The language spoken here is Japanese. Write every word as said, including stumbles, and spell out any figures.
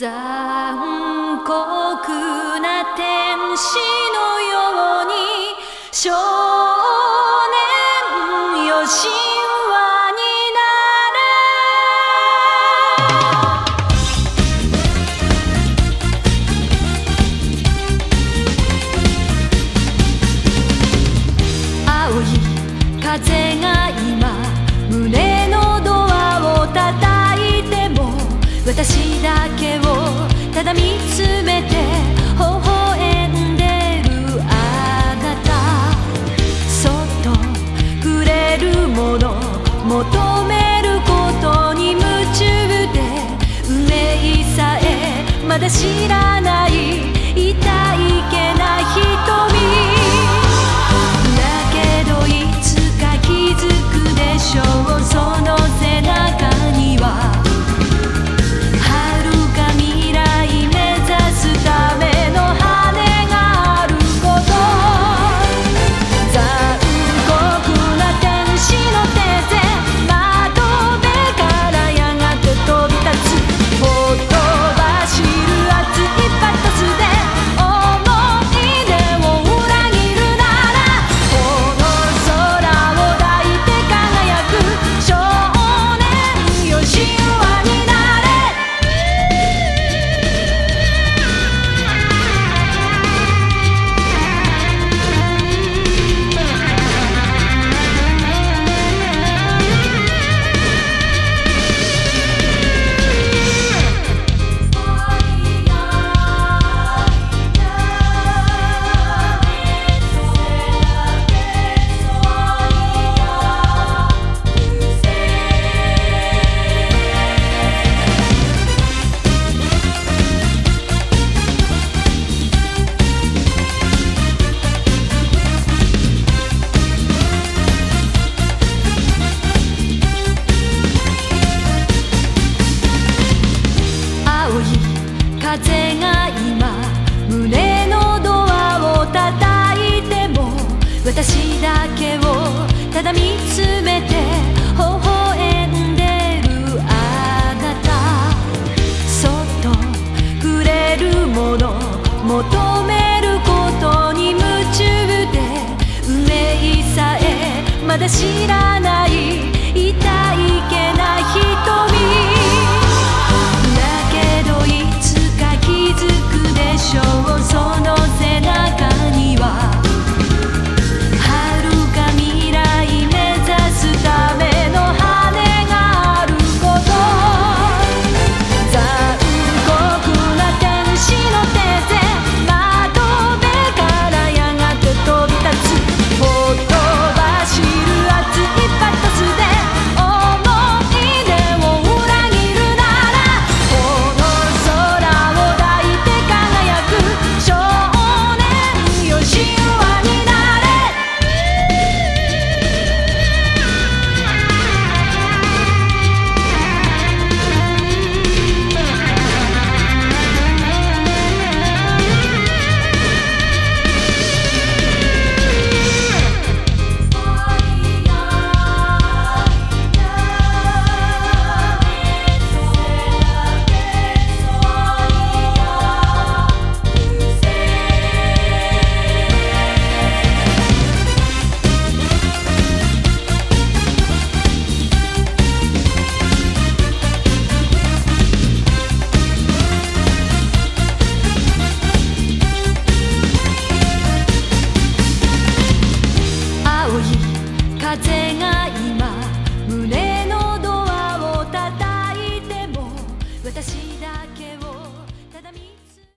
残酷な天使のように少年よ神話になれ青い風が今胸のドアを叩いても私だけをただ見つめて微笑んでるあなたそっとくれるもの求めることに夢中で運命さえまだ知らない痛いけな瞳だけどいつか気づくでしょうその背中には風が今胸のドアを叩いても私だけをただ見つめて微笑んでるあなたそっとくれるもの求めることに夢中で運命さえまだ知らない痛いけな瞳その背中には遥か未来目指すための羽があること残酷な天使の手で窓辺からやがて飛び立つほとばしる熱いパトスで思い出を裏切るならこの空を抱いて少年よ神話になれ風が